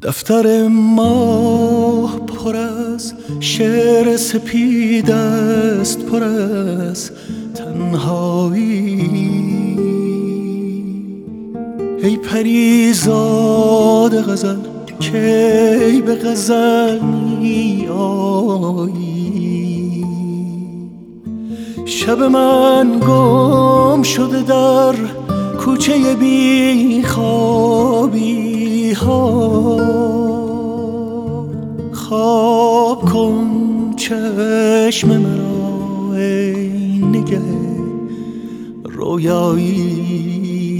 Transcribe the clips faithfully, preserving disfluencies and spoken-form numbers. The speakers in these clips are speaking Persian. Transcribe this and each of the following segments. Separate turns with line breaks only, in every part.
دفتر ما پر از شعر سپید است، پر از تنهایی. ای پریزاد غزل کی به غزل می آیی؟ شب من گم شده در کوچه بی خوابی ها. خواب کن چشم مرا ای نگه رویایی.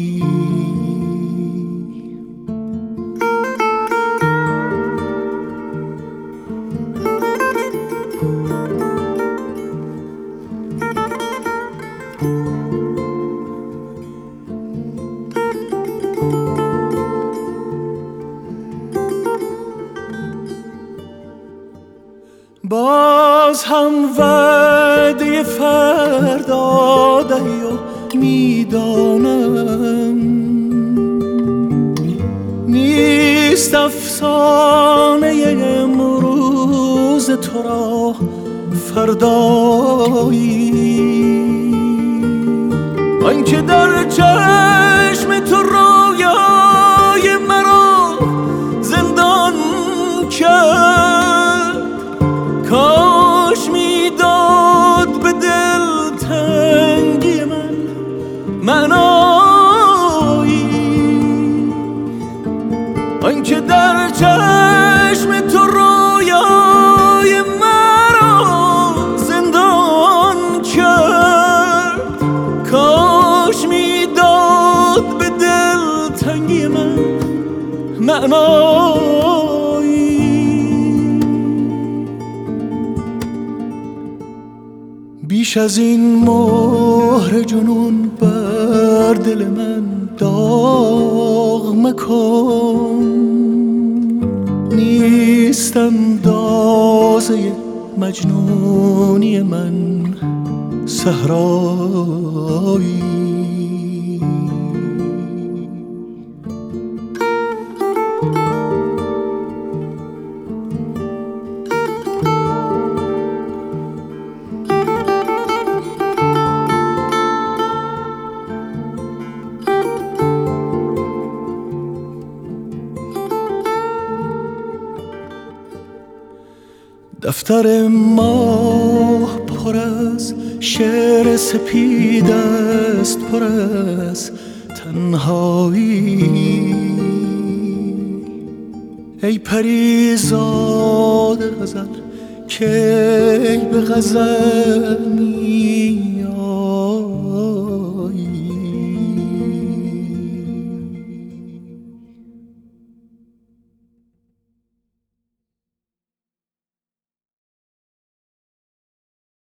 باز هم وعده فردا دهی و میدانم نیست افسانه امروز تو را فردایی. آنکه در چشم تو رویای مرا زندان کرد، کاش میداد به دل تنگی من معنایی. آنکه در چشم تو رویای مرا زندان کرد، کاش میداد به دل تنگی من معنایی. بیش از این مهر جنون بر دل من داغ مکن. نیست اندازه مجنونی من صحرایی. دفتر ما پر از شعر سپید است، پر از تنهایی. ای پریزاد غزل کی به غزل می